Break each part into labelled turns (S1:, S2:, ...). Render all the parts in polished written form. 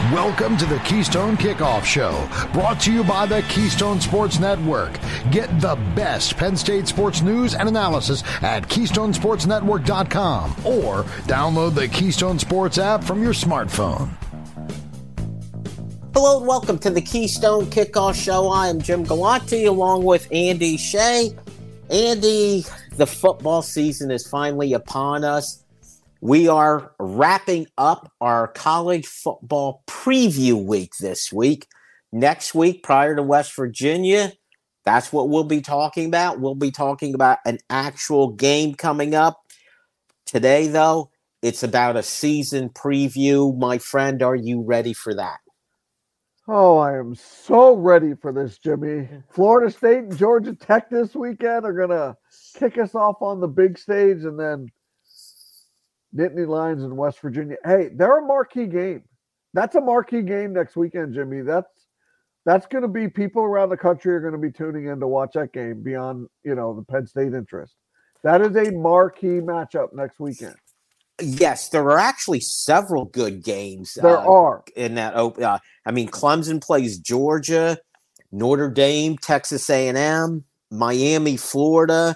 S1: Welcome to the Keystone Kickoff Show, brought to you by the Keystone Sports Network. Get the best Penn State sports news and analysis at KeystonesportsNetwork.com or download the Keystone Sports app from your smartphone.
S2: Hello and welcome to the Keystone Kickoff Show. I am Jim Galante along with Andy Shea. Andy, the football season is finally upon us. We are wrapping up our college football preview week this week. Next week, prior to West Virginia, that's what we'll be talking about. We'll be talking about an actual game coming up. Today, though, it's about a season preview. My friend, are you ready for that?
S3: Oh, I am so ready for this, Jimmy. Florida State and Georgia Tech this weekend are going to kick us off on the big stage, and then Nittany Lions in West Virginia. Hey, they're a marquee game. That's a marquee game next weekend, Jimmy. That's going to be people around the country are going to be tuning in to watch that game beyond, the Penn State interest. That is a marquee matchup next weekend.
S2: Yes, there are actually several good games.
S3: There are.
S2: In that Clemson plays Georgia, Notre Dame, Texas A&M, Miami, Florida,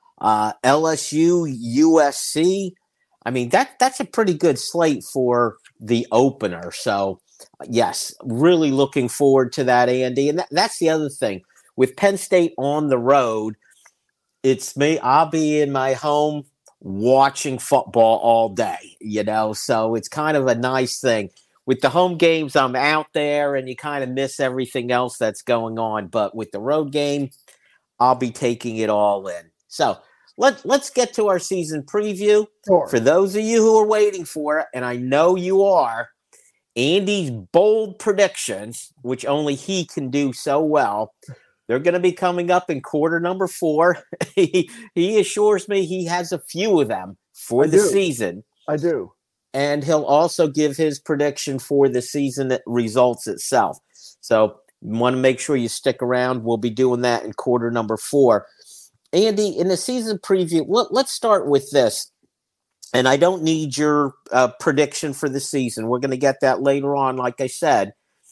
S2: LSU, USC. I mean, that's a pretty good slate for the opener. So, yes, really looking forward to that, Andy. And that's the other thing. With Penn State on the road, it's me. I'll be in my home watching football all day, so it's kind of a nice thing. With the home games, I'm out there and you kind of miss everything else that's going on. But with the road game, I'll be taking it all in. So let's get to our season preview.
S3: Sure.
S2: For those of you who are waiting for it, and I know you are, Andy's bold predictions, which only he can do so well, they're going to be coming up in quarter number 4. He assures me he has a few of them for the season.
S3: I do.
S2: And he'll also give his prediction for the season results itself. So you want to make sure you stick around. We'll be doing that in quarter number 4. Andy, in the season preview, let's start with this. And I don't need your prediction for the season. We're going to get that later on, like I said.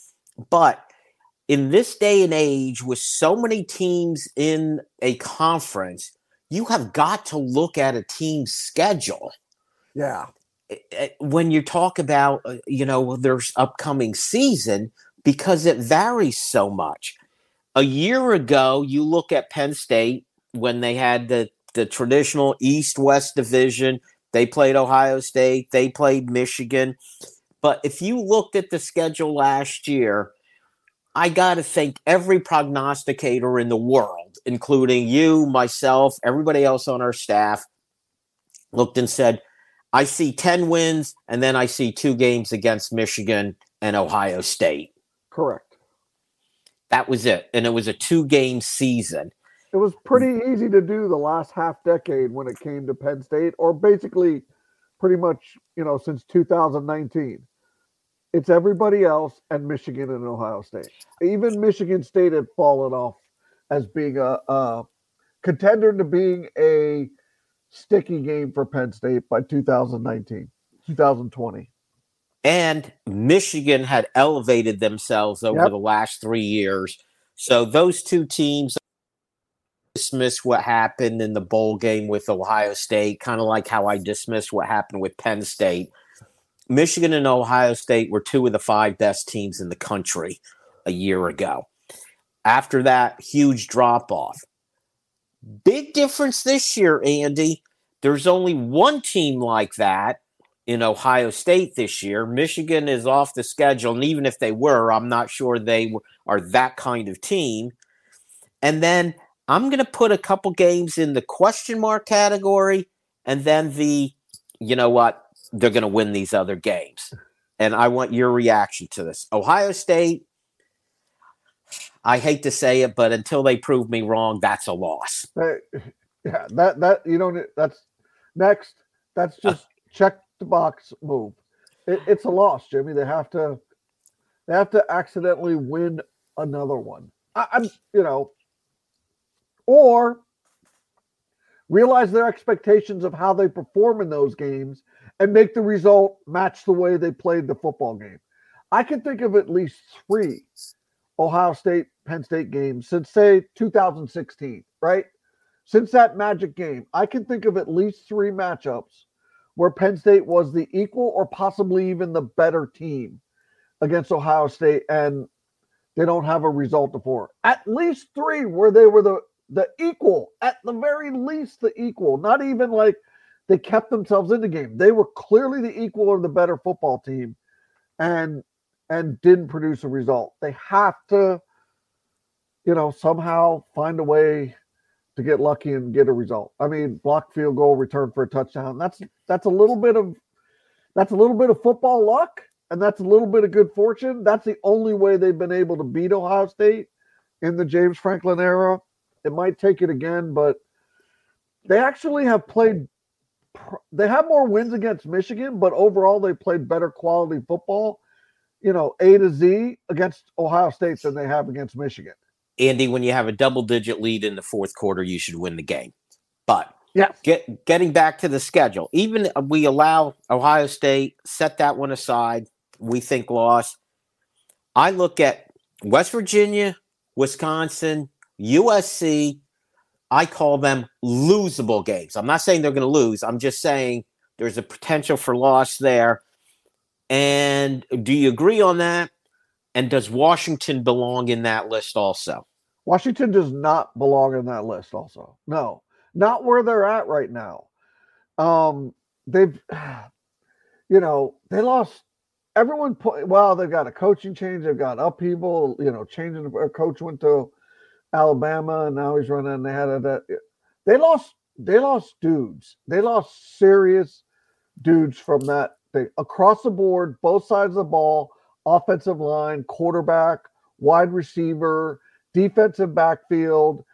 S2: But in this day and age, with so many teams in a conference, you have got to look at a team's schedule.
S3: Yeah.
S2: When you talk about, there's upcoming season, because it varies so much. A year ago, you look at Penn State when they had the traditional East-West division. They played Ohio State. They played Michigan. But if you looked at the schedule last year, I got to think every prognosticator in the world, including you, myself, everybody else on our staff, looked and said, I see 10 wins, and then I see 2 games against Michigan and Ohio State.
S3: Correct.
S2: That was it. And it was a 2-game season.
S3: It was pretty easy to do the last half decade when it came to Penn State, or basically pretty much, since 2019. It's everybody else and Michigan and Ohio State. Even Michigan State had fallen off as being a contender to being a sticky game for Penn State by 2020.
S2: And Michigan had elevated themselves over the last 3 years. So those two teams dismiss what happened in the bowl game with Ohio State, kind of like how I dismissed what happened with Penn State. Michigan and Ohio State were 2 of the 5 best teams in the country a year ago. After that, huge drop-off. Big difference this year, Andy. There's only one team like that in Ohio State this year. Michigan is off the schedule, and even if they were, I'm not sure they are that kind of team. And then I'm going to put a couple games in the question mark category, and then they're going to win these other games. And I want your reaction to this. Ohio State, I hate to say it, but until they prove me wrong, that's a loss.
S3: That's next. That's just check the box move. It's a loss, Jimmy. They have to accidentally win another one. Or realize their expectations of how they perform in those games and make the result match the way they played the football game. I can think of at least 3 Ohio State, Penn State games since, say, 2016, right? Since that magic game, I can think of at least 3 matchups where Penn State was the equal or possibly even the better team against Ohio State, and they don't have a result for it. At least 3 where they were the equal, at the very least the equal, not even like they kept themselves in the game. They were clearly the equal or the better football team and didn't produce a result. They have to, somehow find a way to get lucky and get a result. I mean, blocked field goal, return for a touchdown. That's a little bit of football luck, and that's a little bit of good fortune. That's the only way they've been able to beat Ohio State in the James Franklin era. It might take it again, but they actually have played. They have more wins against Michigan, but overall they played better quality football, A to Z against Ohio State than they have against Michigan.
S2: Andy, when you have a double-digit lead in the fourth quarter, you should win the game. But
S3: yes.
S2: Getting back to the schedule, even we allow Ohio State, set that one aside, we think loss. I look at West Virginia, Wisconsin, USC. I call them losable games. I'm not saying they're going to lose. I'm just saying there's a potential for loss there. And do you agree on that? And does Washington belong in that list also?
S3: Washington does not belong in that list also. No, not where they're at right now. They've, they lost everyone. They've got a coaching change. They've got upheaval, changing. A coach went to Alabama and now he's running. They lost dudes. They lost serious dudes from that thing across the board, both sides of the ball. Offensive line, quarterback, wide receiver, defensive backfield.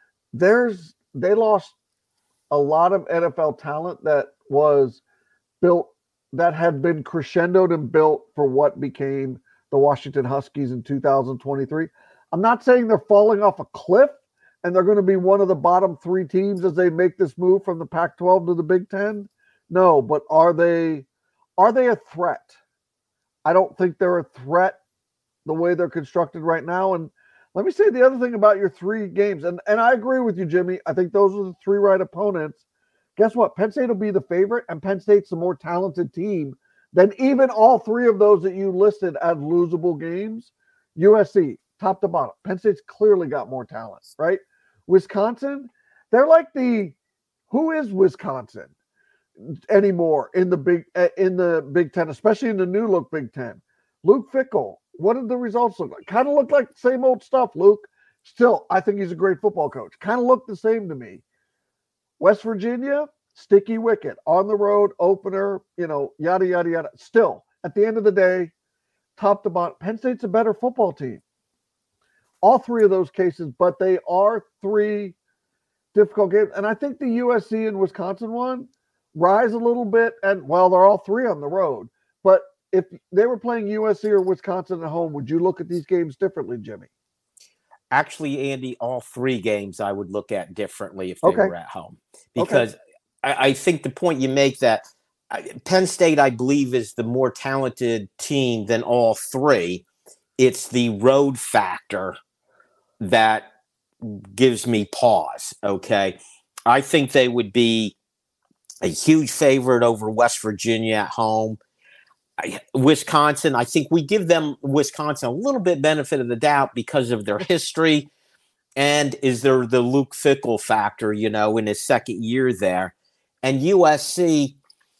S3: They lost a lot of NFL talent that was built, that had been crescendoed and built for what became the Washington Huskies in 2023. I'm not saying they're falling off a cliff and they're going to be one of the bottom 3 teams as they make this move from the Pac-12 to the Big Ten. No, but are they a threat? I don't think they're a threat the way they're constructed right now. And let me say the other thing about your 3 games. And I agree with you, Jimmy. I think those are the 3 right opponents. Guess what? Penn State will be the favorite, and Penn State's a more talented team than even all 3 of those that you listed as losable games. USC, top to bottom. Penn State's clearly got more talent, right? Wisconsin, they're like who is Wisconsin anymore in the Big Ten, especially in the new look Big Ten. Luke Fickell, what did the results look like? Kind of look like the same old stuff, Luke. Still, I think he's a great football coach. Kind of looked the same to me. West Virginia, sticky wicket, on the road, opener, yada, yada, yada. Still, at the end of the day, top to bottom, Penn State's a better football team. All 3 of those cases, but they are 3 difficult games. And I think the USC and Wisconsin one rise a little bit, and they're all 3 on the road. But if they were playing USC or Wisconsin at home, would you look at these games differently, Jimmy?
S2: Actually, Andy, all 3 games I would look at differently if they were at home. Because I think the point you make that Penn State, I believe, is the more talented team than all 3. It's the road factor that gives me pause, okay? I think they would be a huge favorite over West Virginia at home. Wisconsin, I think we give them Wisconsin a little bit benefit of the doubt because of their history. And is there the Luke Fickell factor, in his second year there? And USC,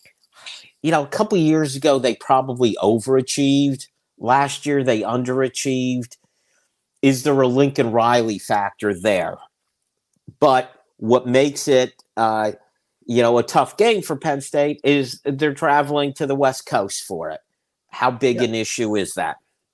S2: a couple of years ago, they probably overachieved. Last year, they underachieved. Is there a Lincoln Riley factor there? But what makes it a tough game for Penn State is they're traveling to the West Coast for it. How big an issue is that?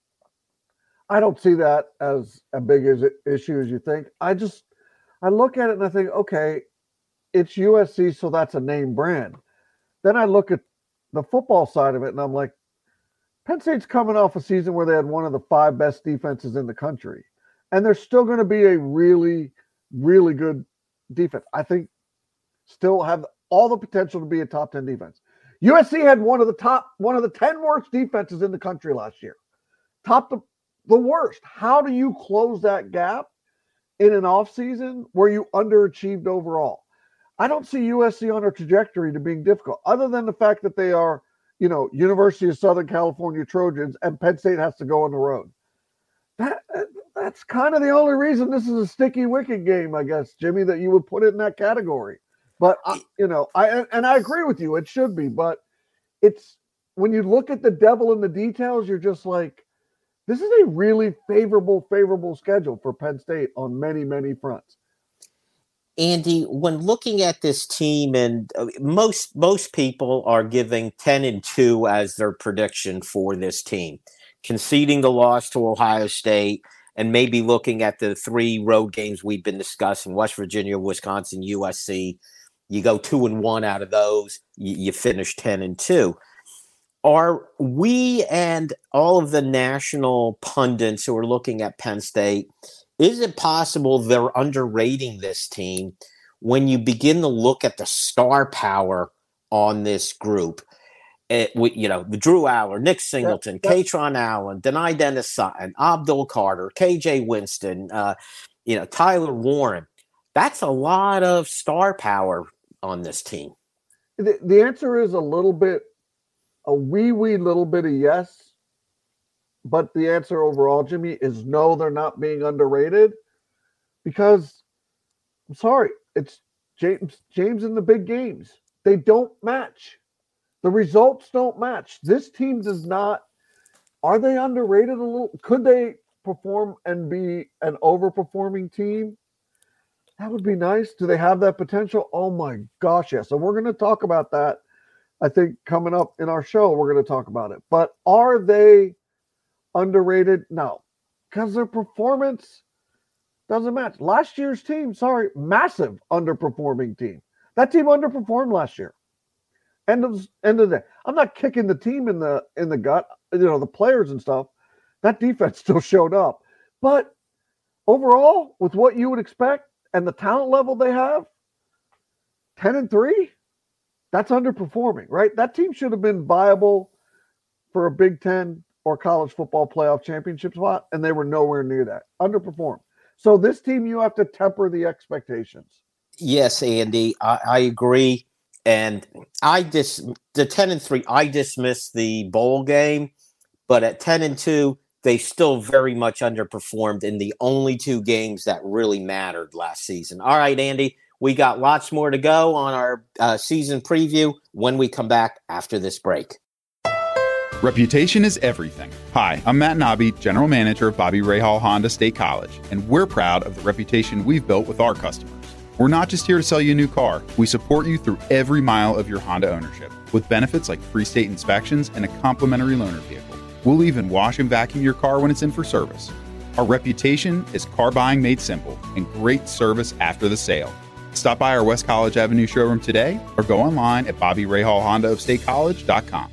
S3: I don't see that as a big issue as you think. I look at it and I think, okay, it's USC, so that's a name brand. Then I look at the football side of it and I'm like, Penn State's coming off a season where they had one of the 5 best defenses in the country. And they're still going to be a really, really good defense. I think still have all the potential to be a top 10 defense. USC had one of the 10 worst defenses in the country last year. the worst. How do you close that gap in an offseason where you underachieved overall? I don't see USC on a trajectory to being difficult, other than the fact that they are, University of Southern California Trojans, and Penn State has to go on the road. That's kind of the only reason this is a sticky wicket game, I guess, Jimmy, that you would put it in that category. But I agree with you, it should be. But it's when you look at the devil in the details, you're just like, this is a really favorable schedule for Penn State on many, many fronts.
S2: Andy, when looking at this team, and most people are giving 10-2 as their prediction for this team, conceding the loss to Ohio State, and maybe looking at the 3 road games we've been discussing: West Virginia, Wisconsin, USC. You go 2-1 out of those, you finish 10-2. Are we and all of the national pundits who are looking at Penn State, is it possible they're underrating this team when you begin to look at the star power on this group? The Drew Aller, Nick Singleton, Katron Allen, Denai Dennis Sutton, Abdul Carter, KJ Winston, Tyler Warren. That's a lot of star power on this team.
S3: The answer is a wee little bit of yes. But the answer overall, Jimmy, is no, they're not being underrated, because I'm sorry, it's James in the big games. They don't match. The results don't match. This team does not. Are they underrated a little? Could they perform and be an overperforming team? That would be nice. Do they have that potential? Oh my gosh, yes. So we're going to talk about that. I think coming up in our show, we're going to talk about it. But are they underrated? No, because their performance doesn't match. Last year's team, massive underperforming team. That team underperformed last year. End of the day. I'm not kicking the team in the gut, the players and stuff. That defense still showed up. But overall, with what you would expect and the talent level they have, 10-3, that's underperforming, right? That team should have been viable for a Big Ten or college football playoff championship spot, and they were nowhere near that. Underperformed. So this team, you have to temper the expectations.
S2: Yes, Andy, I agree. And the 10-3, I dismissed the bowl game, but at 10-2, they still very much underperformed in the only 2 games that really mattered last season. All right, Andy, we got lots more to go on our season preview when we come back after this break.
S4: Reputation is everything. Hi, I'm Matt Nobby, General Manager of Bobby Rahal Honda State College, and we're proud of the reputation we've built with our customers. We're not just here to sell you a new car. We support you through every mile of your Honda ownership with benefits like free state inspections and a complimentary loaner vehicle. We'll even wash and vacuum your car when it's in for service. Our reputation is car buying made simple and great service after the sale. Stop by our West College Avenue showroom today or go online at BobbyRahalHondaofStateCollege.com.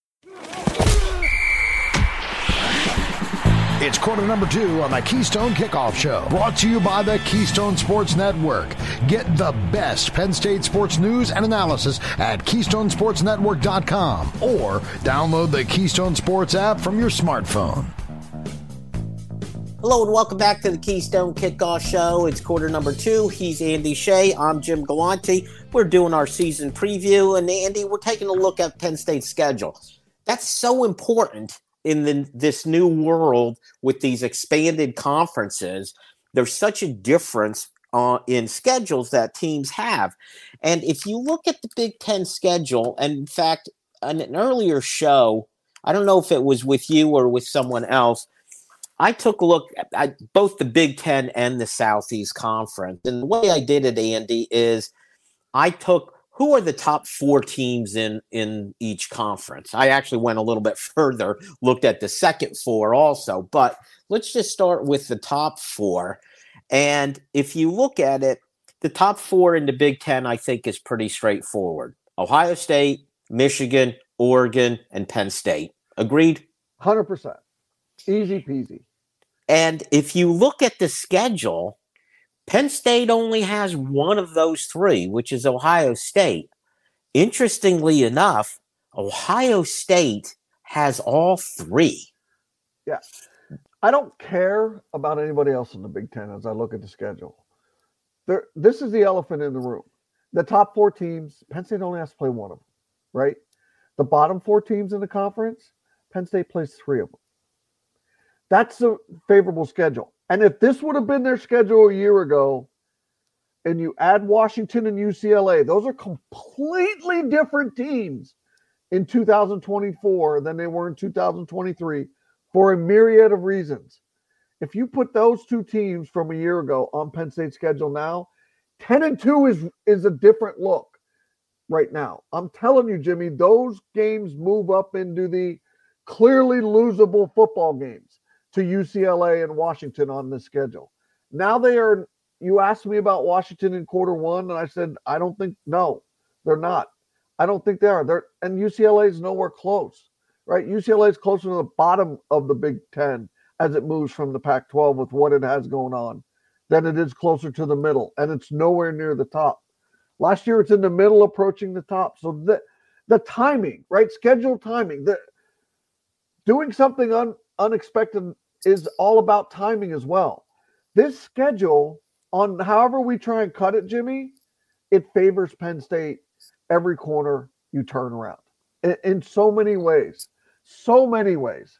S1: It's quarter number 2 on the Keystone Kickoff Show, brought to you by the Keystone Sports Network. Get the best Penn State sports news and analysis at KeystoneSportsNetwork.com or download the Keystone Sports app from your smartphone.
S2: Hello and welcome back to the Keystone Kickoff Show. It's quarter number 2. He's Andy Shea. I'm Jim Galante. We're doing our season preview, and Andy, we're taking a look at Penn State's schedule. That's so important in this new world with these expanded conferences. There's such a difference in schedules that teams have. And if you look at the Big Ten schedule, and in fact, on an earlier show, I don't know if it was with you or with someone else, I took a look at both the Big Ten and the Southeast Conference. And the way I did it, Andy, is I took who are the top 4 teams in each conference. I actually went a little bit further, looked at the second 4 also. But let's just start with the top 4. And if you look at it, the top 4 in the Big Ten, I think, is pretty straightforward. Ohio State, Michigan, Oregon, and Penn State. Agreed?
S3: 100%. Easy peasy.
S2: And if you look at the schedule, Penn State only has one of those 3, which is Ohio State. Interestingly enough, Ohio State has all 3.
S3: Yeah. I don't care about anybody else in the Big Ten as I look at the schedule. This is the elephant in the room. The top 4 teams, Penn State only has to play one of them, right? The bottom 4 teams in the conference, Penn State plays 3 of them. That's a favorable schedule. And if this would have been their schedule a year ago, and you add Washington and UCLA, those are completely different teams in 2024 than they were in 2023 for a myriad of reasons. If you put those 2 teams from a year ago on Penn State's schedule now, 10-2 is a different look right now. I'm telling you, Jimmy, those games move up into the clearly losable football games to UCLA and Washington on this schedule. Now they are. You asked me about Washington in quarter 1, and I said, I don't think, no, they're not. I don't think they are. And UCLA is nowhere close, right? UCLA is closer to the bottom of the Big Ten as it moves from the Pac-12 with what it has going on than it is closer to the middle, and it's nowhere near the top. Last year, it's in the middle approaching the top. So the timing, right? Schedule timing. Doing something unexpected is all about timing as well. This schedule, on however we try and cut it, Jimmy, it favors Penn State every corner you turn around in so many ways. So many ways.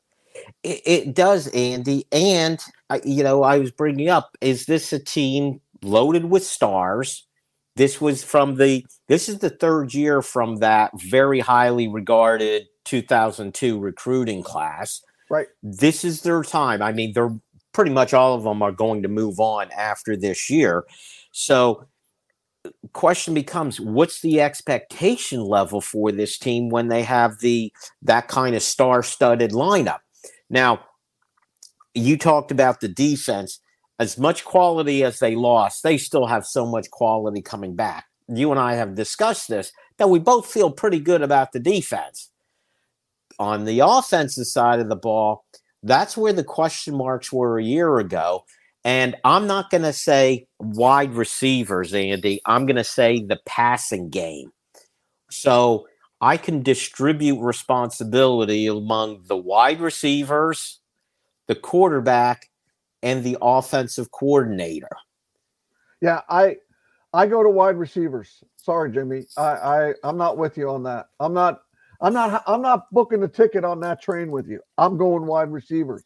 S2: It does, Andy. And, I was bringing up, is this a team loaded with stars? This is the 3rd year from that very highly regarded 2002 recruiting class.
S3: Right.
S2: This is their time. I mean, they're pretty much all of them are going to move on after this year. So question becomes, what's the expectation level for this team when they have that kind of star-studded lineup? Now, you talked about the defense. As much quality as they lost, they still have so much quality coming back. You and I have discussed this, that we both feel pretty good about the defense. On the offensive side of the ball, that's where the question marks were a year ago. And I'm not going to say wide receivers, Andy. I'm going to say the passing game. So I can distribute responsibility among the wide receivers, the quarterback, and the offensive coordinator.
S3: Yeah, I go to wide receivers. Sorry, Jimmy. I'm not with you on that. I'm not booking a ticket on that train with you. I'm going wide receivers.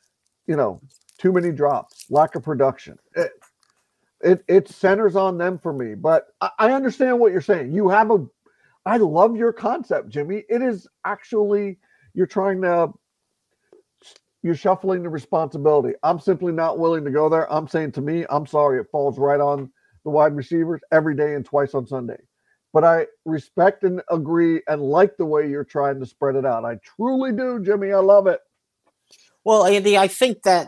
S3: Too many drops, lack of production. It centers on them for me. But I understand what you're saying. I love your concept, Jimmy. It is actually, you're shuffling the responsibility. I'm simply not willing to go there. I'm saying, to me, I'm sorry, it falls right on the wide receivers every day and twice on Sunday. But I respect and agree and like the way you're trying to spread it out. I truly do, Jimmy. I love it.
S2: Well, Andy, I think that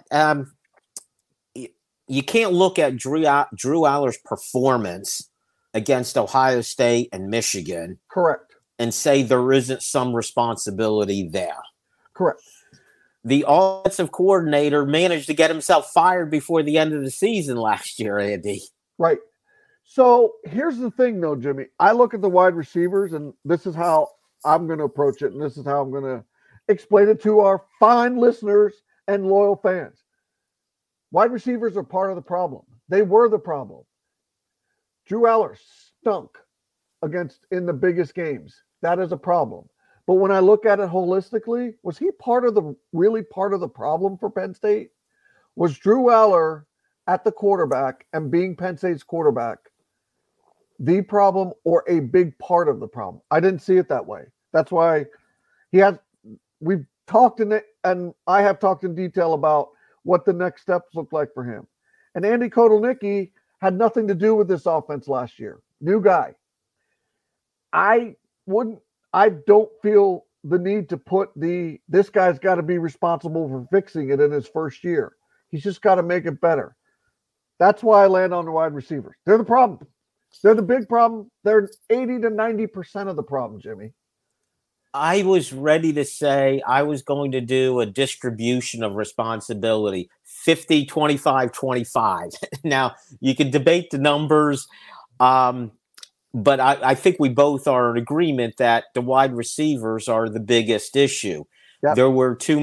S2: you can't look at Drew Aller's performance against Ohio State and Michigan.
S3: Correct.
S2: And say there isn't some responsibility there.
S3: Correct.
S2: The offensive coordinator managed to get himself fired before the end of the season last year, Andy.
S3: Right. So here's the thing, though, Jimmy. I look at the wide receivers, and this is how I'm going to approach it, and this is how I'm going to explain it to our fine listeners and loyal fans. Wide receivers are part of the problem. They were the problem. Drew Aller stunk in the biggest games. That is a problem. But when I look at it holistically, was he really part of the problem for Penn State? Was Drew Aller at the quarterback and being Penn State's quarterback the problem or a big part of the problem? I didn't see it that way. That's why we've talked and I have talked in detail about what the next steps look like for him. And Andy Kotelnicki had nothing to do with this offense last year. New guy. I don't feel the need to put this guy's got to be responsible for fixing it in his first year. He's just got to make it better. That's why I land on the wide receivers. They're the problem. They're the big problem. They're 80 to 90% of the problem, Jimmy.
S2: I was ready to say I was going to do a distribution of responsibility, 50, 25, 25. Now, you can debate the numbers, but I think we both are in agreement that the wide receivers are the biggest issue. Yep. There were too many.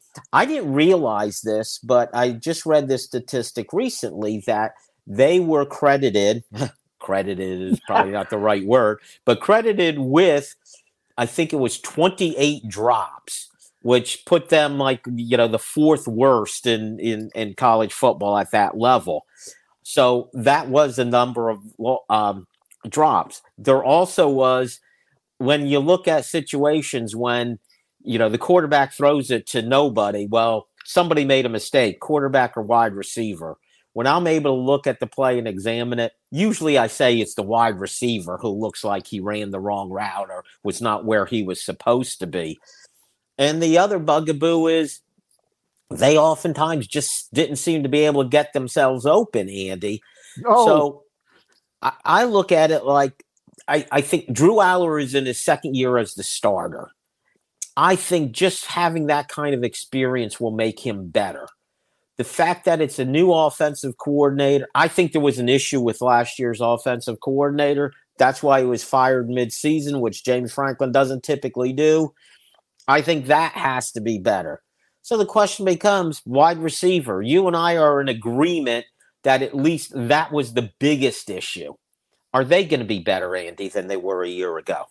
S2: I didn't realize this, but I just read this statistic recently that they were credited is probably not the right word, but credited with, I think it was 28 drops, which put them like, the fourth worst in college football at that level. So that was a number of drops. There also was, when you look at situations when, the quarterback throws it to nobody, well, somebody made a mistake, quarterback or wide receiver. When I'm able to look at the play and examine it, usually I say it's the wide receiver who looks like he ran the wrong route or was not where he was supposed to be. And the other bugaboo is they oftentimes just didn't seem to be able to get themselves open, Andy.
S3: Oh.
S2: So I look at it like I think Drew Aller is in his second year as the starter. I think just having that kind of experience will make him better. The fact that it's a new offensive coordinator, I think there was an issue with last year's offensive coordinator. That's why he was fired mid-season, which James Franklin doesn't typically do. I think that has to be better. So the question becomes, wide receiver. You and I are in agreement that at least that was the biggest issue. Are they going to be better, Andy, than they were a year ago?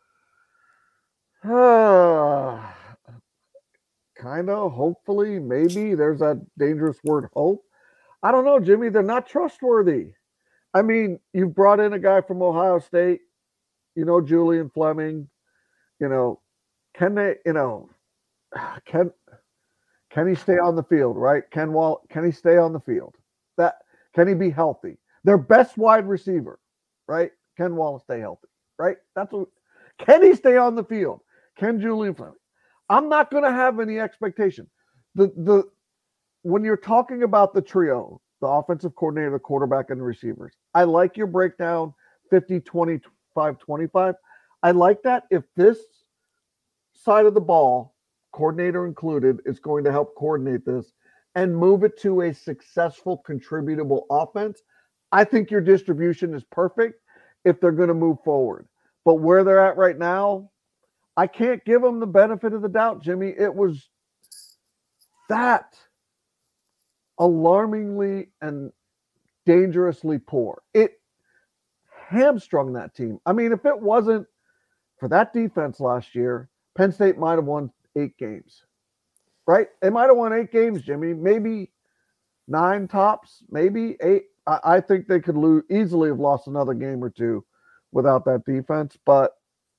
S3: Kind of, hopefully, maybe. There's that dangerous word, hope. I don't know, Jimmy. They're not trustworthy. I mean, you've brought in a guy from Ohio State, Julian Fleming. Can they, can he stay on the field, right? Can he stay on the field? Can he be healthy? Their best wide receiver, right? Can Wallace stay healthy, right? Can he stay on the field? Can Julian Fleming? I'm not going to have any expectation. When you're talking about the trio, the offensive coordinator, the quarterback, and the receivers, I like your breakdown 50, 25, 25. I like that if this side of the ball, coordinator included, is going to help coordinate this and move it to a successful, contributable offense, I think your distribution is perfect if they're going to move forward. But where they're at right now, I can't give them the benefit of the doubt, Jimmy. It was that alarmingly and dangerously poor. It hamstrung that team. I mean, if it wasn't for that defense last year, Penn State might have won 8 games, right? They might have won 8 games, Jimmy. Maybe 9 tops, maybe 8. I think they could easily have lost another game or 2 without that defense, but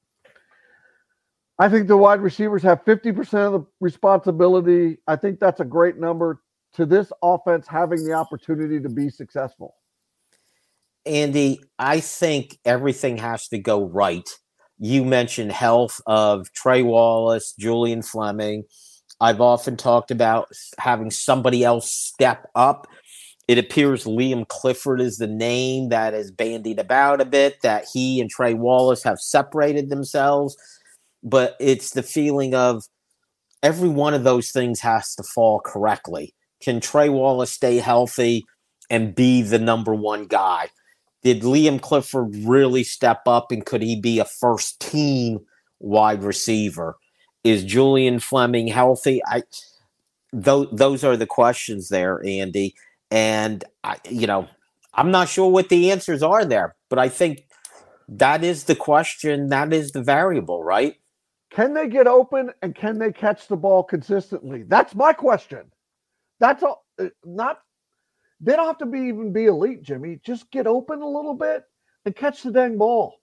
S3: I think the wide receivers have 50% of the responsibility. I think that's a great number to this offense having the opportunity to be successful.
S2: Andy, I think everything has to go right. You mentioned health of Trey Wallace, Julian Fleming. I've often talked about having somebody else step up. It appears Liam Clifford is the name that is bandied about a bit, that he and Trey Wallace have separated themselves. But it's the feeling of every one of those things has to fall correctly. Can Trey Wallace stay healthy and be the number one guy? Did Liam Clifford really step up, and could he be a first-team wide receiver? Is Julian Fleming healthy? Those are the questions there, Andy. And, I'm not sure what the answers are there, but I think that is the question. That is the variable, right?
S3: Can they get open and can they catch the ball consistently? That's my question. That's all. They don't have to even be elite, Jimmy. Just get open a little bit and catch the dang ball.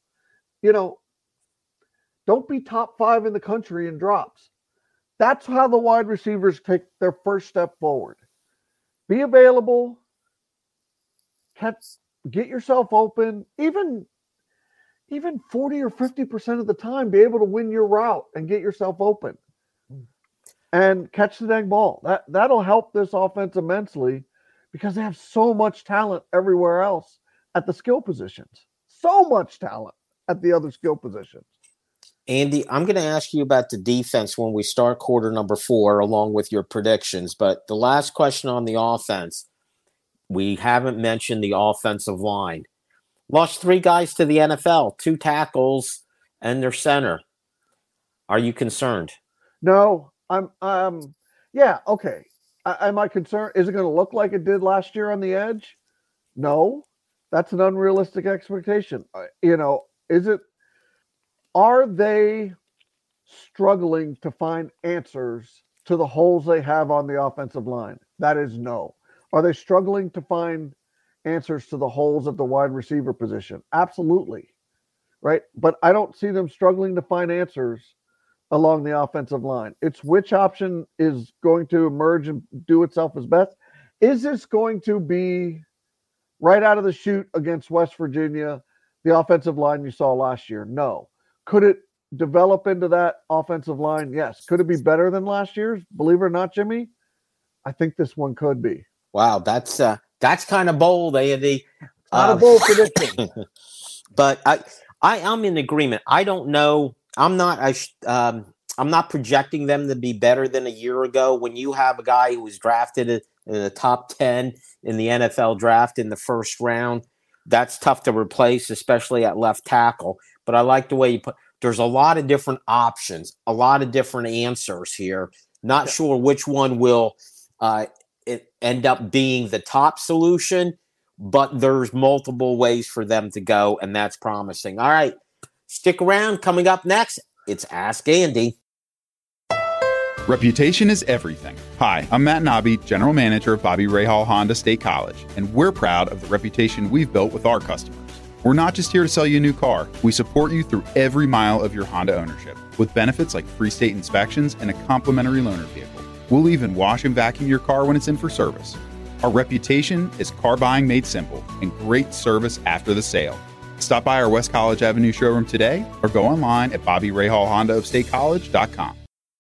S3: Don't be top 5 in the country in drops. That's how the wide receivers take their first step forward. Be available. Get yourself open. Even 40 or 50% of the time, be able to win your route and get yourself open and catch the dang ball. That'll help this offense immensely because they have so much talent everywhere else at the skill positions. So much talent at the other skill positions.
S2: Andy, I'm going to ask you about the defense when we start quarter number 4, along with your predictions. But the last question on the offense, we haven't mentioned the offensive line. Lost 3 guys to the NFL, 2 tackles and their center. Are you concerned?
S3: No, Yeah, okay. Am I concerned? Is it going to look like it did last year on the edge? No, that's an unrealistic expectation. Is it? Are they struggling to find answers to the holes they have on the offensive line? That is no. Are they struggling to find answers to the holes at the wide receiver position? Absolutely. Right. But I don't see them struggling to find answers along the offensive line. It's which option is going to emerge and do itself as best. Is this going to be right out of the chute against West Virginia, the offensive line you saw last year? No. Could it develop into that offensive line? Yes. Could it be better than last year's? Believe it or not, Jimmy, I think this one could be.
S2: Wow, that's kind of bold, Andy.
S3: Not a bold prediction.
S2: But I'm in agreement. I don't know. I'm not projecting them to be better than a year ago. When you have a guy who was drafted in the top 10 in the NFL draft in the first round, that's tough to replace, especially at left tackle. But I like the way you put. There's a lot of different options, a lot of different answers here. Not sure which one will end up being the top solution, but there's multiple ways for them to go, and that's promising. All right, stick around. Coming up next, it's Ask Andy.
S4: Reputation is everything. Hi, I'm Matt Nobby, General Manager of Bobby Rahal Honda State College, and we're proud of the reputation we've built with our customers. We're not just here to sell you a new car. We support you through every mile of your Honda ownership with benefits like free state inspections and a complimentary loaner vehicle. We'll even wash and vacuum your car when it's in for service. Our reputation is car buying made simple and great service after the sale. Stop by our West College Avenue showroom today or go online at BobbyRahal.com.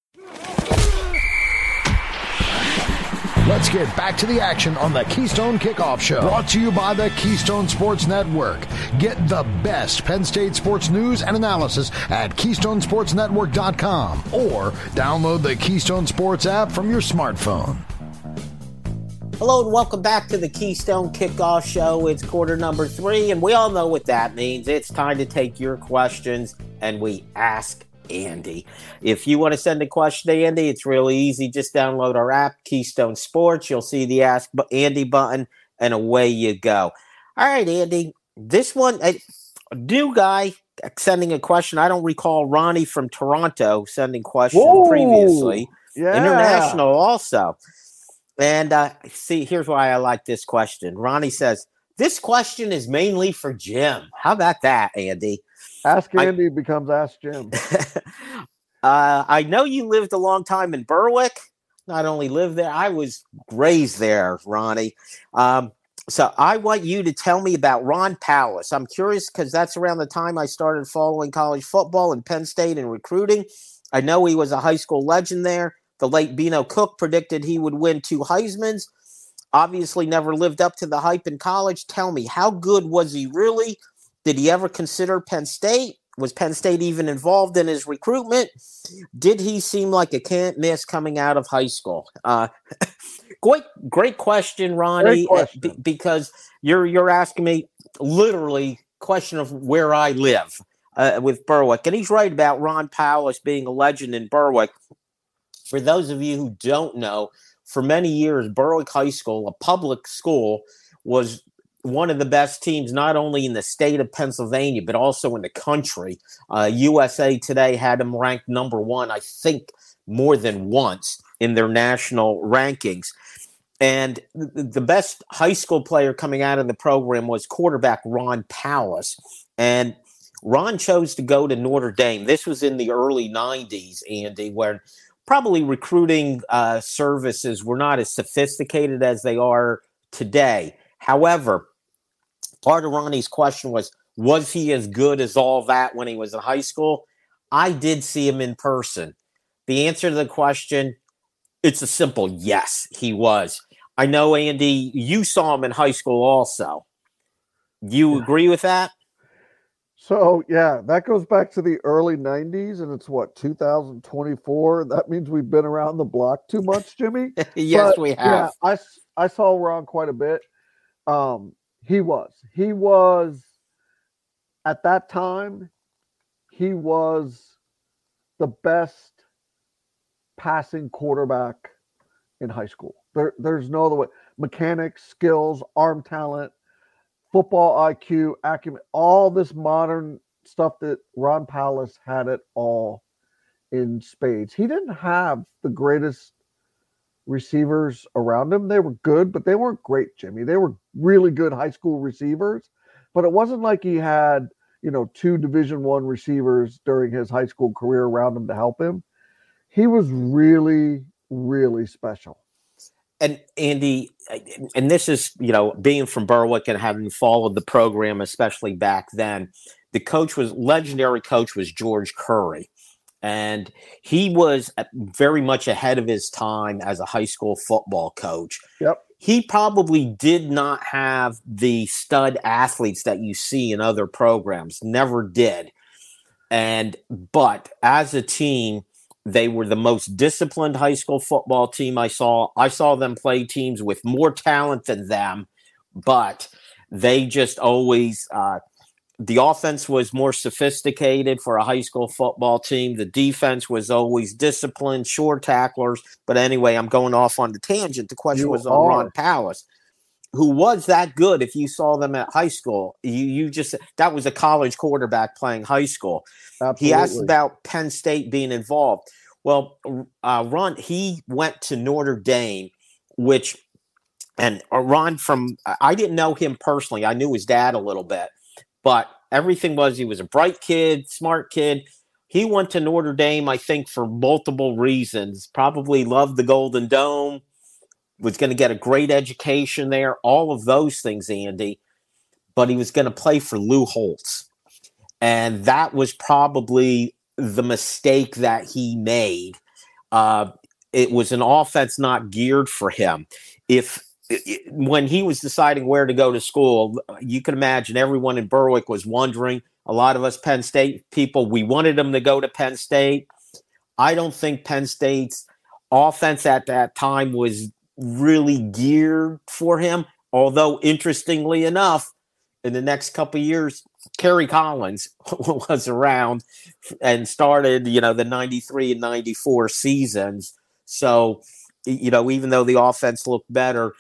S1: Let's get back to the action on the Keystone Kickoff Show. Brought to you by the Keystone Sports Network. Get the best Penn State sports news and analysis at KeystoneSportsNetwork.com or download the Keystone Sports app from your smartphone.
S2: Hello and welcome back to the Keystone Kickoff Show. It's quarter number 3, and we all know what that means. It's time to take your questions, and we ask Andy. If you want to send a question to Andy, it's really easy. Just download our app, Keystone Sports. You'll see the Ask Andy button, and away you go. All right, Andy. This one, a new guy sending a question. I don't recall Ronnie from Toronto sending questions previously.
S3: Yeah.
S2: International also. And see, here's why I like this question. Ronnie says, this question is mainly for Jim. How about that, Andy?
S3: Ask Andy becomes Ask Jim.
S2: I know you lived a long time in Berwick. Not only lived there, I was raised there, Ronnie. So I want you to tell me about Ron Powlus. I'm curious because that's around the time I started following college football in Penn State and recruiting. I know he was a high school legend there. The late Beano Cook predicted he would win 2 Heismans. Obviously never lived up to the hype in college. Tell me, how good was he really? Did he ever consider Penn State? Was Penn State even involved in his recruitment? Did he seem like a can't miss coming out of high school? Great question, Ronnie.
S3: Great question.
S2: Because you're asking me literally question of where I live with Berwick. And he's right about Ron Powlus being a legend in Berwick. For those of you who don't know, for many years, Berwick High School, a public school, was one of the best teams not only in the state of Pennsylvania, but also in the country. USA Today had them ranked number 1, I think, more than once in their national rankings. And the best high school player coming out of the program was quarterback Ron Powlus. And Ron chose to go to Notre Dame. This was in the early 90s, Andy, where probably recruiting services were not as sophisticated as they are today. However, part of Ronnie's question was he as good as all that when he was in high school? I did see him in person. The answer to the question, it's a simple yes, he was. I know, Andy, you saw him in high school also. You agree with that?
S3: So, yeah, that goes back to the early 90s, and it's 2024? That means we've been around the block too much, Jimmy?
S2: Yes, we have.
S3: Yeah, I saw Ron quite a bit. He was, at that time, he was the best passing quarterback in high school. There's no other way. Mechanics, skills, arm talent, football IQ, acumen, all this modern stuff that Ron Powlus had it all in spades. He didn't have the greatest receivers around him. They were good, but they weren't great, Jimmy. They were really good high school receivers, but it wasn't like he had, 2 Division I receivers during his high school career around him to help him. He was really, really special.
S2: And Andy, and this is, being from Berwick and having followed the program, especially back then, the legendary coach was George Curry. And he was very much ahead of his time as a high school football coach.
S3: Yep.
S2: He probably did not have the stud athletes that you see in other programs. Never did. But as a team, they were the most disciplined high school football team I saw. I saw them play teams with more talent than them, but they just always the offense was more sophisticated for a high school football team. The defense was always disciplined, short tacklers. But anyway, I'm going off on the tangent. The question was on Ron Powlus, who was that good. If you saw them at high school, that was a college quarterback playing high school.
S3: Absolutely.
S2: He asked about Penn State being involved. Well, Ron, he went to Notre Dame, and Ron I didn't know him personally. I knew his dad a little bit. But everything he was a bright kid, smart kid. He went to Notre Dame, I think, for multiple reasons. Probably loved the Golden Dome, was going to get a great education there, all of those things, Andy. But he was going to play for Lou Holtz. And that was probably the mistake that he made. It was an offense not geared for him. When he was deciding where to go to school, you can imagine everyone in Berwick was wondering. A lot of us Penn State people, we wanted him to go to Penn State. I don't think Penn State's offense at that time was really geared for him. Although, interestingly enough, in the next couple of years, Kerry Collins was around and started, the 93 and 94 seasons. So, even though the offense looked better,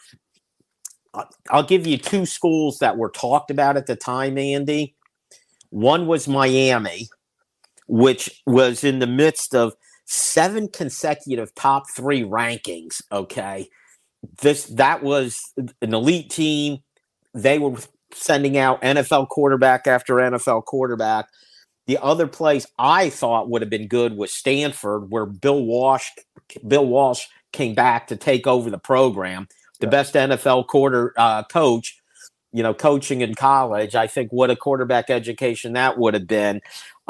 S2: I'll give you 2 schools that were talked about at the time, Andy. One was Miami, which was in the midst of 7 consecutive top 3 rankings. Okay. That was an elite team. They were sending out NFL quarterback after NFL quarterback. The other place I thought would have been good was Stanford, where Bill Walsh came back to take over the program. The best NFL coach, coaching in college. I think what a quarterback education that would have been.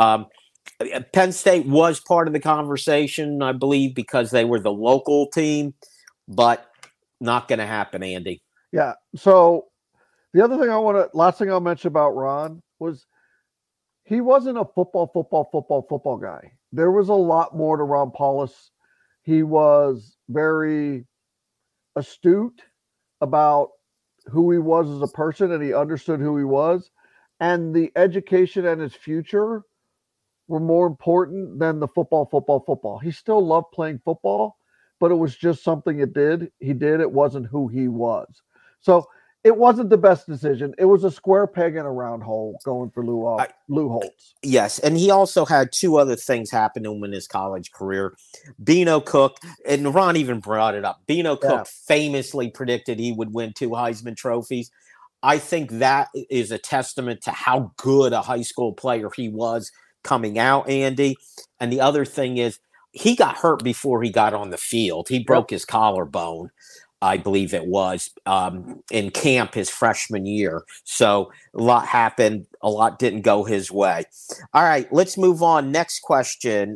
S2: Penn State was part of the conversation, I believe, because they were the local team, but not going to happen, Andy.
S3: Yeah. So the other thing last thing I'll mention about Ron was he wasn't a football guy. There was a lot more to Ron Powlus. He was very astute about who he was as a person, and he understood who he was, and the education and his future were more important than the football. He still loved playing football, but it was just something he did. It wasn't who he was. So it wasn't the best decision. It was a square peg in a round hole going for Lou Holtz.
S2: Yes, and he also had 2 other things happen to him in his college career. Beano Cook, and Ron even brought it up. Beano Cook famously predicted he would win 2 Heisman trophies. I think that is a testament to how good a high school player he was coming out, Andy. And the other thing is he got hurt before he got on the field. He broke his collarbone, I believe it was, in camp his freshman year. So a lot happened. A lot didn't go his way. All right, let's move on. Next question.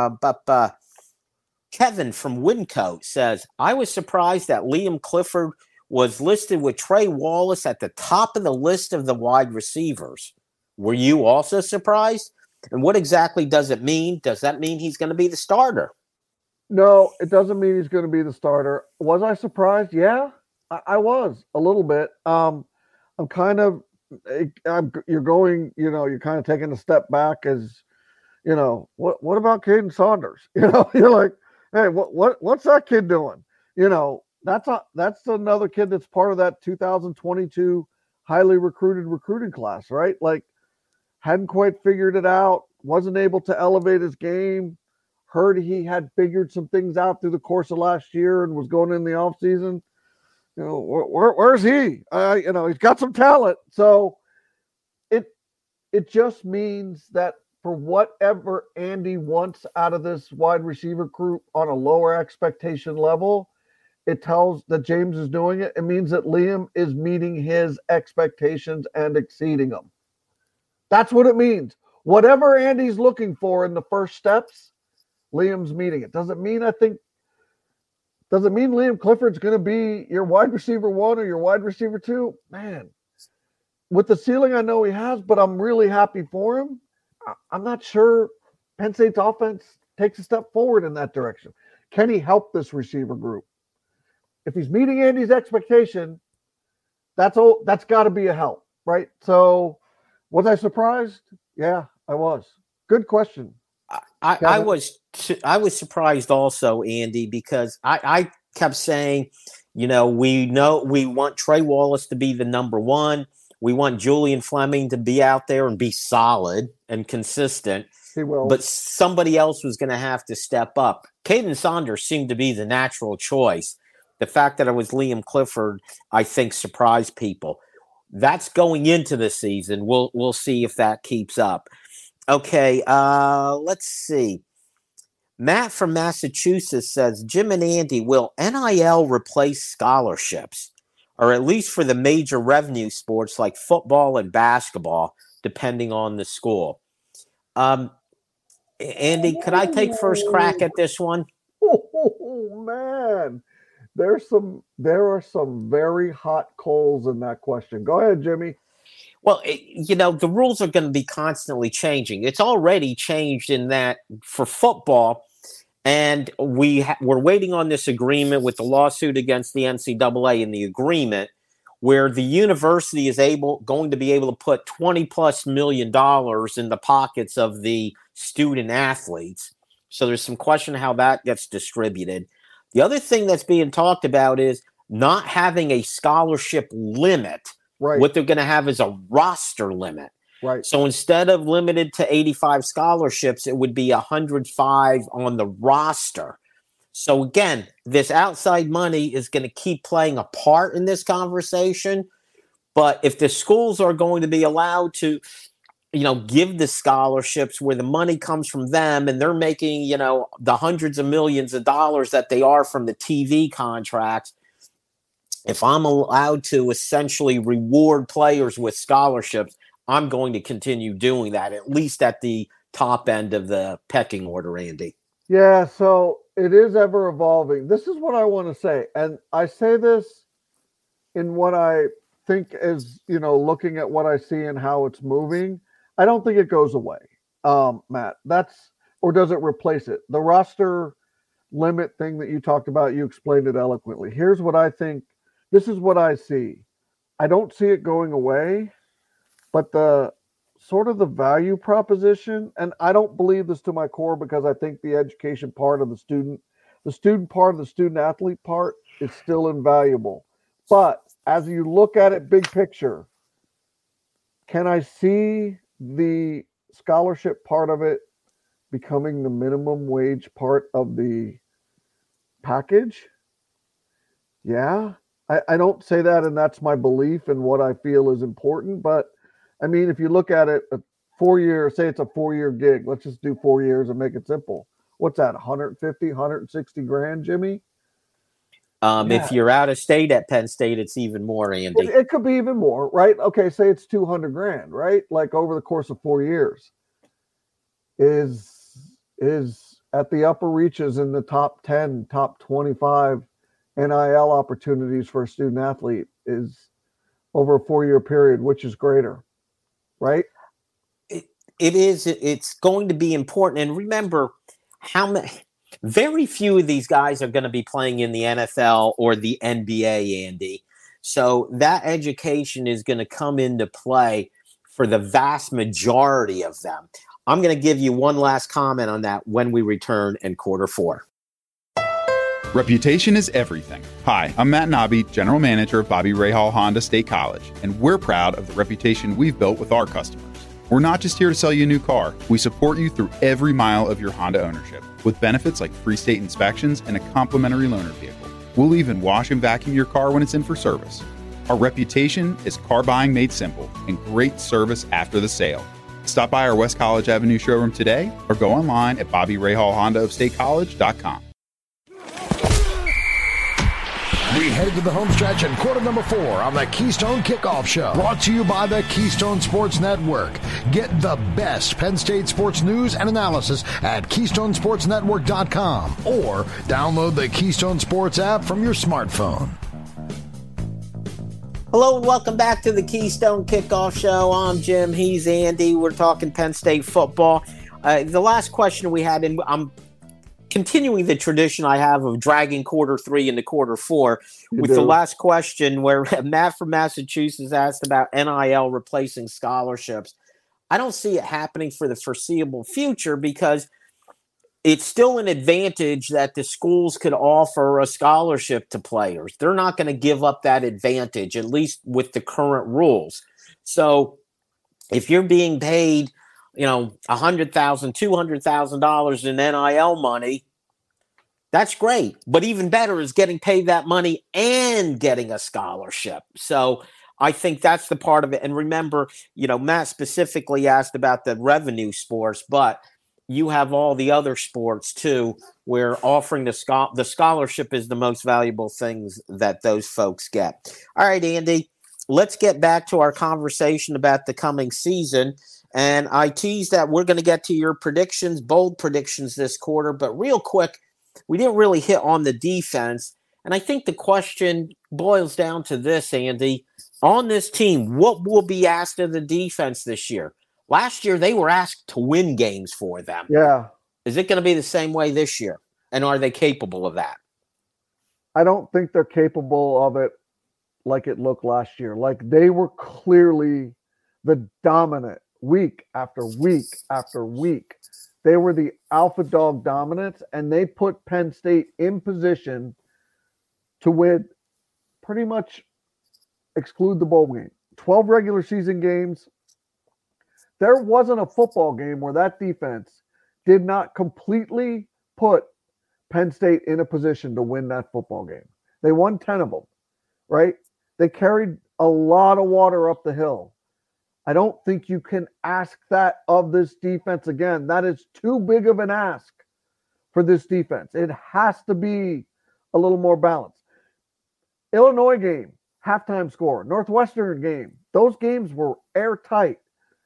S2: Kevin from Winco says, I was surprised that Liam Clifford was listed with Trey Wallace at the top of the list of the wide receivers. Were you also surprised? And what exactly does it mean? Does that mean he's going to be the starter?
S3: No, it doesn't mean he's going to be the starter. Was I surprised? Yeah, I was a little bit. You're kind of taking a step back as, what about Caden Saunders? You're like, hey, what's that kid doing? That's another kid that's part of that 2022 highly recruiting class, right? Like, hadn't quite figured it out, wasn't able to elevate his game. Heard he had figured some things out through the course of last year and was going in the offseason. Where's he? He's got some talent. So it just means that for whatever Andy wants out of this wide receiver group on a lower expectation level, it tells that James is doing it. It means that Liam is meeting his expectations and exceeding them. That's what it means. Whatever Andy's looking for in the first steps, Liam's meeting it. Doesn't mean Liam Clifford's going to be your wide receiver 1 or your wide receiver 2. Man, with the ceiling I know he has, but I'm really happy for him. I'm not sure Penn State's offense takes a step forward in that direction. Can he help this receiver group? If he's meeting Andy's expectation, that's got to be a help, right? So, was I surprised? Yeah, I was. Good question.
S2: I was surprised also, Andy, because I kept saying, we want Trey Wallace to be the number 1. We want Julian Fleming to be out there and be solid and consistent.
S3: He will.
S2: But somebody else was going to have to step up. Caden Saunders seemed to be the natural choice. The fact that it was Liam Clifford, I think, surprised people. That's going into the season. We'll see if that keeps up. Okay, let's see. Matt from Massachusetts says, Jim and Andy, will NIL replace scholarships? Or at least for the major revenue sports like football and basketball, depending on the school. Andy, could I take first crack at this one?
S3: Oh, man. There are some very hot coals in that question. Go ahead, Jimmy.
S2: Well, the rules are going to be constantly changing. It's already changed in that for football, and we're waiting on this agreement with the lawsuit against the NCAA and the agreement where the university is going to be able to put $20+ million in the pockets of the student athletes. So there's some question how that gets distributed. The other thing that's being talked about is not having a scholarship limit.
S3: Right.
S2: What they're going to have is a roster limit.
S3: Right.
S2: So instead of limited to 85 scholarships, it would be 105 on the roster. So again, this outside money is going to keep playing a part in this conversation. But if the schools are going to be allowed to, give the scholarships where the money comes from them and they're making, the hundreds of millions of dollars that they are from the TV contracts, if I'm allowed to essentially reward players with scholarships, I'm going to continue doing that, at least at the top end of the pecking order, Andy.
S3: Yeah, so it is ever evolving. This is what I want to say. And I say this in what I think is, looking at what I see and how it's moving. I don't think it goes away, Matt. Or does it replace it? The roster limit thing that you talked about, you explained it eloquently. Here's what I think. This is what I see. I don't see it going away, but the sort of the value proposition, and I don't believe this to my core because I think the education part of the student part of the student athlete part is still invaluable. But as you look at it big picture, can I see the scholarship part of it becoming the minimum wage part of the package? Yeah. I don't say that, and that's my belief and what I feel is important. But I mean, if you look at it, say it's a 4-year gig. Let's just do 4 years and make it simple. What's that? 150, 160 grand, Jimmy?
S2: If you're out of state at Penn State, it's even more, Andy.
S3: It could be even more, right? Okay, say it's 200 grand, right? Like over the course of 4 years, is at the upper reaches in the top 10, top 25 NIL opportunities for a student athlete is over a 4-year period, which is greater, right?
S2: It is. It's going to be important. And remember, very few of these guys are going to be playing in the NFL or the NBA, Andy. So that education is going to come into play for the vast majority of them. I'm going to give you one last comment on that when we return in quarter 4.
S4: Reputation is everything. Hi, I'm Matt Nobby, General Manager of Bobby Rahal Honda State College, and we're proud of the reputation we've built with our customers. We're not just here to sell you a new car. We support you through every mile of your Honda ownership with benefits like free state inspections and a complimentary loaner vehicle. We'll even wash and vacuum your car when it's in for service. Our reputation is car buying made simple and great service after the sale. Stop by our West College Avenue showroom today or go online at BobbyRahalHondaofStateCollege.com.
S1: We head to the home stretch in quarter number 4 on the Keystone Kickoff Show. Brought to you by the Keystone Sports Network. Get the best Penn State sports news and analysis at KeystoneSportsNetwork.com or download the Keystone Sports app from your smartphone.
S2: Hello and welcome back to the Keystone Kickoff Show. I'm Jim. He's Andy. We're talking Penn State football. The last question we had, and I'm continuing the tradition I have of dragging quarter 3 into quarter 4 with the last question where Matt from Massachusetts asked about NIL replacing scholarships. I don't see it happening for the foreseeable future because it's still an advantage that the schools could offer a scholarship to players. They're not going to give up that advantage, at least with the current rules. So if you're being paid, $100,000, $200,000 in NIL money, that's great. But even better is getting paid that money and getting a scholarship. So I think that's the part of it. And remember, Matt specifically asked about the revenue sports, but you have all the other sports too, where offering the scholarship is the most valuable things that those folks get. All right, Andy, let's get back to our conversation about the coming season. And I teased that we're going to get to your predictions, bold predictions this quarter. But real quick, we didn't really hit on the defense. And I think the question boils down to this, Andy. On this team, what will be asked of the defense this year? Last year, they were asked to win games for them.
S3: Yeah.
S2: Is it going to be the same way this year? And are they capable of that?
S3: I don't think they're capable of it like it looked last year. Like they were clearly the dominant week after week after week. They were the alpha dog dominance, and they put Penn State in position to win pretty much exclude the bowl game. 12 regular season games. There wasn't a football game where that defense did not completely put Penn State in a position to win that football game. They won 10 of them, right? They carried a lot of water up the hill. I don't think you can ask that of this defense again. That is too big of an ask for this defense. It has to be a little more balanced. Illinois game, halftime score. Northwestern game, those games were airtight.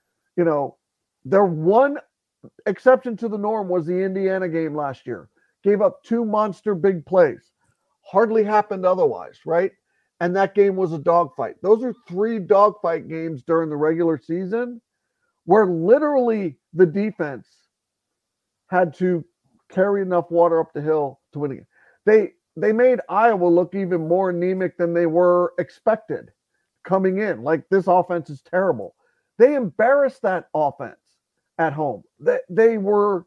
S3: Their one exception to the norm was the Indiana game last year. Gave up 2 monster big plays. Hardly happened otherwise, right? And that game was a dogfight. Those are 3 dogfight games during the regular season where literally the defense had to carry enough water up the hill to win a game. They made Iowa look even more anemic than they were expected coming in. Like, this offense is terrible. They embarrassed that offense at home. They were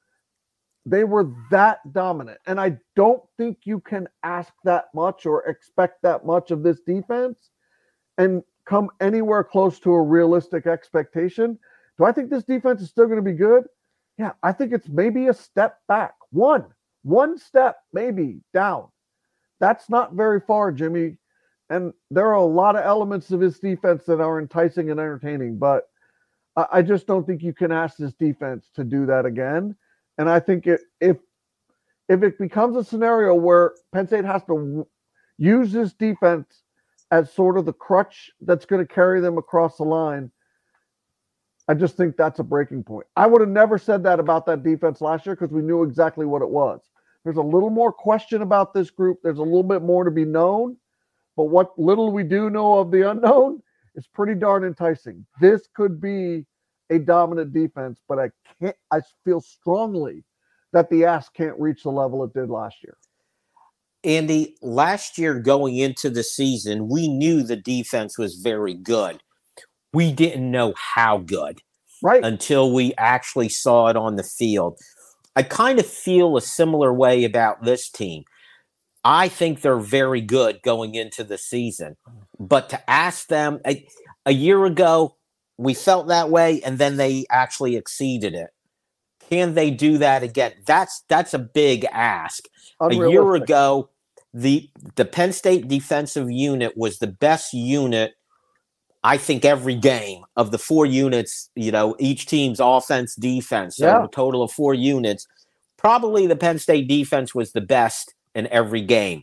S3: that dominant. And I don't think you can ask that much or expect that much of this defense and come anywhere close to a realistic expectation. Do I think this defense is still going to be good? Yeah, I think it's maybe a step back. One step maybe down. That's not very far, Jimmy. And there are a lot of elements of his defense that are enticing and entertaining, but I just don't think you can ask this defense to do that again. And I think if it becomes a scenario where Penn State has to use this defense as sort of the crutch that's going to carry them across the line, I just think that's a breaking point. I would have never said that about that defense last year because we knew exactly what it was. There's a little more question about this group. There's a little bit more to be known. But what little we do know of the unknown is pretty darn enticing. This could be a dominant defense, but I feel strongly that the ask can't reach the level it did last year.
S2: Andy, last year going into the season, we knew the defense was very good. We didn't know how good,
S3: right,
S2: until we actually saw it on the field. I kind of feel a similar way about this team. I think they're very good going into the season. But to ask them a year ago, we felt that way, and then they actually exceeded it. Can they do that again? That's a big ask. A year ago, the Penn State defensive unit was the best unit, I think, every game of the 4 units, each team's offense, defense, so a total of 4 units. Probably the Penn State defense was the best in every game.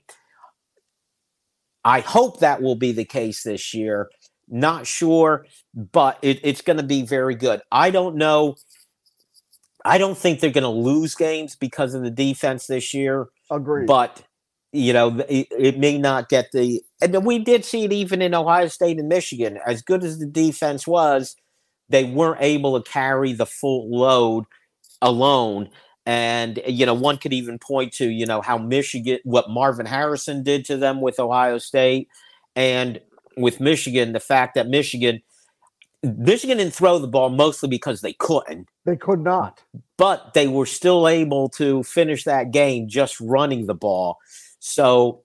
S2: I hope that will be the case this year. Not sure, but it's going to be very good. I don't know. I don't think they're going to lose games because of the defense this year.
S3: Agreed.
S2: But, it may not get the – and we did see it even in Ohio State and Michigan. As good as the defense was, they weren't able to carry the full load alone. And, one could even point to, how Michigan – what Marvin Harrison did to them with Ohio State. And with Michigan, the fact that Michigan didn't throw the ball mostly because they couldn't.
S3: They could not.
S2: But they were still able to finish that game just running the ball. So,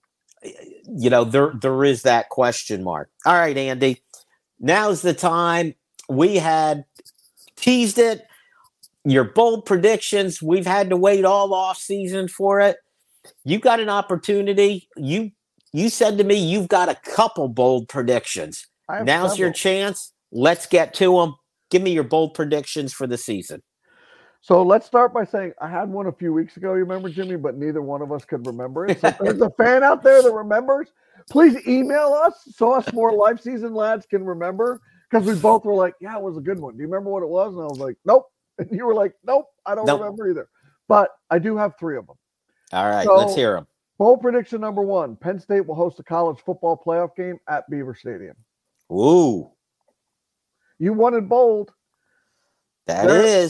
S2: there is that question mark. All right, Andy. Now's the time. We had teased it. Your bold predictions, we've had to wait all off season for it. You got an opportunity. You said to me you've got a couple bold predictions. Now's your chance. Let's get to them. Give me your bold predictions for the season.
S3: So let's start by saying I had one a few weeks ago, you remember, Jimmy, but neither one of us could remember it. So if there's a fan out there that remembers, please email us so us more life season lads can remember, because we both were like, yeah, it was a good one. Do you remember what it was? And I was like, nope. And you were like, nope, I don't remember either. But I do have 3 of them.
S2: All right, let's hear them.
S3: Bold prediction number 1, Penn State will host a college football playoff game at Beaver Stadium.
S2: Ooh.
S3: You wanted bold. They're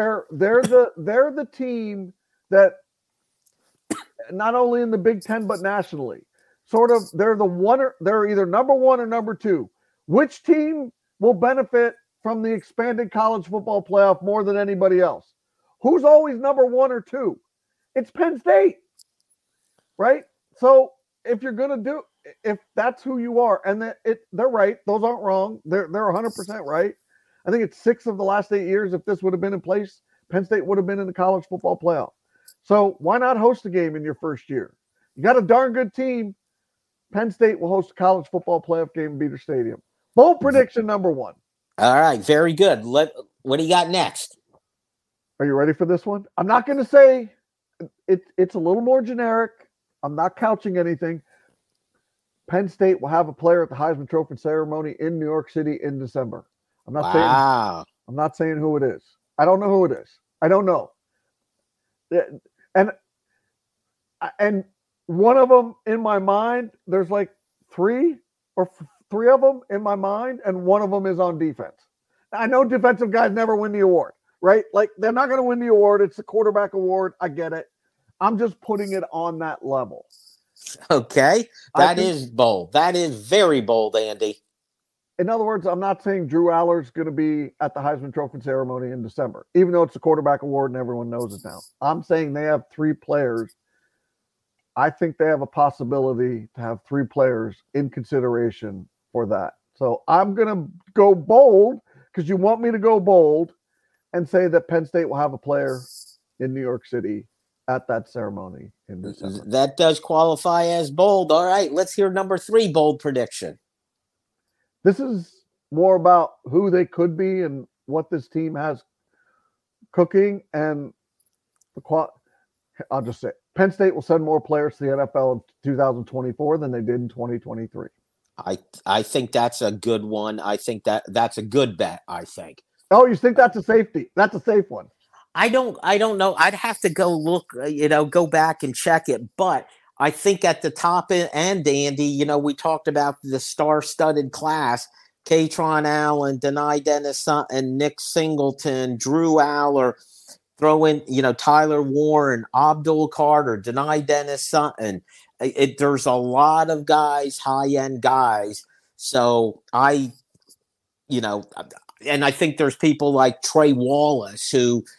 S3: the team that not only in the Big Ten but nationally, they're either number 1 or number 2. Which team will benefit from the expanded college football playoff more than anybody else? Who's always number 1 or 2? It's Penn State, right? So if that's who you are, and they're right, those aren't wrong. They're 100% right. I think it's 6 of the last 8 years. If this would have been in place, Penn State would have been in the college football playoff. So why not host a game in your first year? You got a darn good team. Penn State will host a college football playoff game in Beaver Stadium. Bold prediction number 1.
S2: All right, very good. What do you got next?
S3: Are you ready for this one? I'm not going to say it's a little more generic. I'm not couching anything. Penn State will have a player at the Heisman Trophy ceremony in New York City in December. I'm not saying who it is. I don't know who it is. I don't know. And one of them in my mind, there's like 3 of them in my mind, and one of them is on defense. I know defensive guys never win the award, right? Like, they're not going to win the award. It's a quarterback award. I get it. I'm just putting it on that level.
S2: Okay. That is bold. That is very bold, Andy.
S3: In other words, I'm not saying Drew Aller's going to be at the Heisman Trophy ceremony in December, even though it's a quarterback award and everyone knows it now. I'm saying they have 3 players. I think they have a possibility to have 3 players in consideration for that. So I'm going to go bold, because you want me to go bold, and say that Penn State will have a player in New York City at that ceremony in December.
S2: That does qualify as bold. All right, let's hear number 3 bold prediction.
S3: This is more about who they could be and what this team has cooking. And I'll just say, Penn State will send more players to the NFL in 2024 than they did in 2023.
S2: I think that's a good one. I think that's a good bet, I think.
S3: Oh, you think that's a safety? That's a safe one.
S2: I don't know. I'd have to go look, go back and check it. But I think at the top end, Andy, we talked about the star-studded class: Katron Allen, Denai Dennis-Sutton, Nick Singleton, Drew Aller. Throw in, Tyler Warren, Abdul Carter, Denai Dennis-Sutton. There's a lot of guys, high-end guys. So and I think there's people like Trey Wallace who,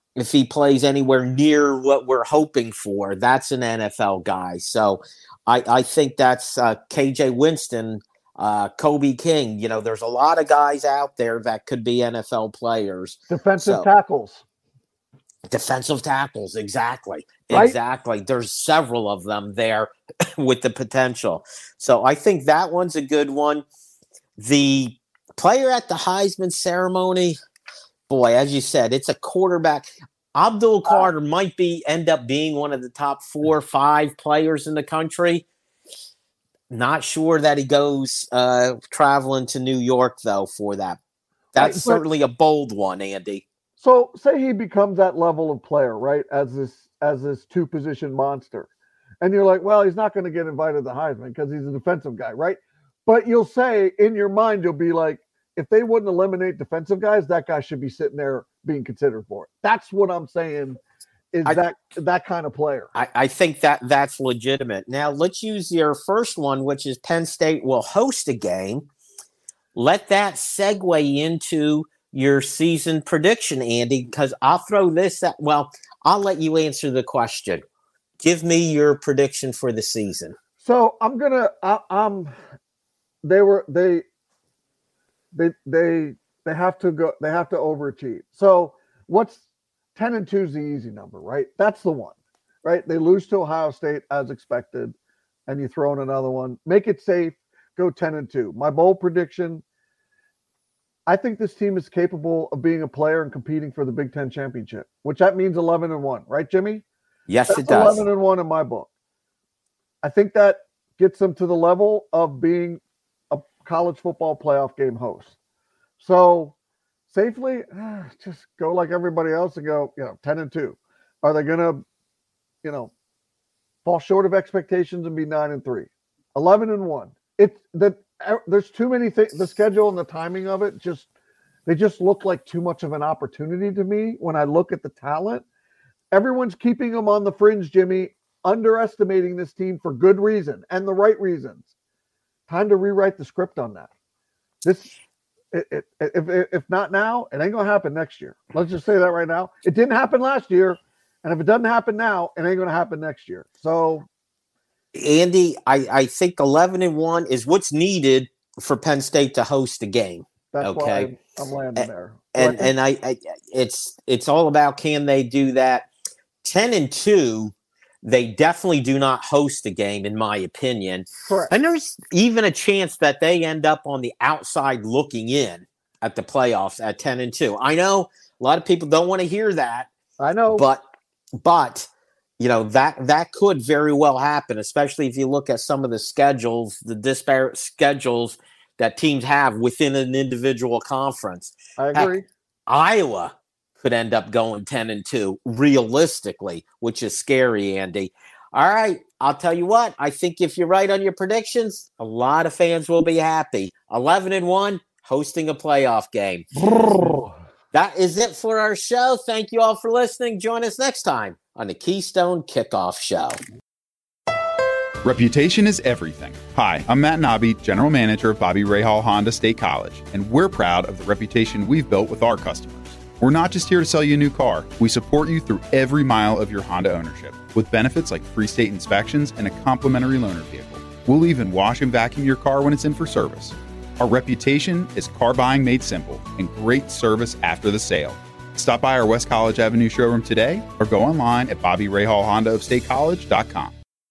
S2: if he plays anywhere near what we're hoping for, that's an NFL guy. So I think that's KJ Winston, Kobe King. There's a lot of guys out there that could be NFL players.
S3: Defensive tackles.
S2: Defensive tackles, exactly.
S3: Right?
S2: Exactly. There's several of them there with the potential. So I think that one's a good one. The player at the Heisman ceremony, boy, as you said, it's a quarterback. Abdul Carter might end up being one of the top 4 or 5 players in the country. Not sure that he goes traveling to New York, though, for that. That's certainly a bold one, Andy.
S3: So say he becomes that level of player, right, as this two-position monster. And you're like, well, he's not going to get invited to the Heisman because he's a defensive guy, right? But you'll say, in your mind, you'll be like, if they wouldn't eliminate defensive guys, that guy should be sitting there being considered for it. That's what I'm saying is that kind of player.
S2: I think that's legitimate. Now, let's use your first one, which is Penn State will host a game. Let that segue into your season prediction, Andy, because I'll throw this at, well, I'll let you answer the question. Give me your prediction for the season.
S3: So they have to go, they have to overachieve. So what's 10-2 is the easy number, right? That's the one, right? They lose to Ohio State as expected, and you throw in another one. Make it safe, go 10-2. My bold prediction, I think this team is capable of being a player and competing for the Big Ten championship, which that means 11-1, right, Jimmy?
S2: Yes,
S3: That's
S2: it does.
S3: 11-1 in my book. I think that gets them to the level of being a college football playoff game host. So safely, just go like everybody else and go, 10-2. Are they going to, fall short of expectations and be 9-3? 11-1. There's too many things. The schedule and the timing of it they just look like too much of an opportunity to me when I look at the talent. Everyone's keeping them on the fringe, Jimmy, underestimating this team for good reason and the right reasons. Time to rewrite the script on that. If not now, it ain't gonna happen next year. Let's just say that right now. It didn't happen last year, and if it doesn't happen now, it ain't gonna happen next year. So,
S2: Andy, I think 11-1 is what's needed for Penn State to host a game.
S3: That's
S2: okay,
S3: why I'm landing there.
S2: And it's all about, can they do that? 10-2, they definitely do not host a game, in my opinion.
S3: Correct.
S2: And there's even a chance that they end up on the outside looking in at the playoffs at 10-2. I know a lot of people don't want to hear that.
S3: I know,
S2: but that could very well happen, especially if you look at some of the schedules, the disparate schedules that teams have within an individual conference.
S3: I agree.
S2: Heck, Iowa could end up going 10-2 realistically, which is scary, Andy. All right, I'll tell you what. I think if you're right on your predictions, a lot of fans will be happy. 11-1, hosting a playoff game. That is it for our show. Thank you all for listening. Join us next time on the Keystone Kickoff Show.
S4: Reputation is everything. Hi, I'm Matt Nobby, General Manager of Bobby Rahal Honda State College, and we're proud of the reputation we've built with our customers. We're not just here to sell you a new car. We support you through every mile of your Honda ownership with benefits like free state inspections and a complimentary loaner vehicle. We'll even wash and vacuum your car when it's in for service. Our reputation is car buying made simple and great service after the sale. Stop by our West College Avenue showroom today or go online at BobbyRahalHondaofStateCollege.com.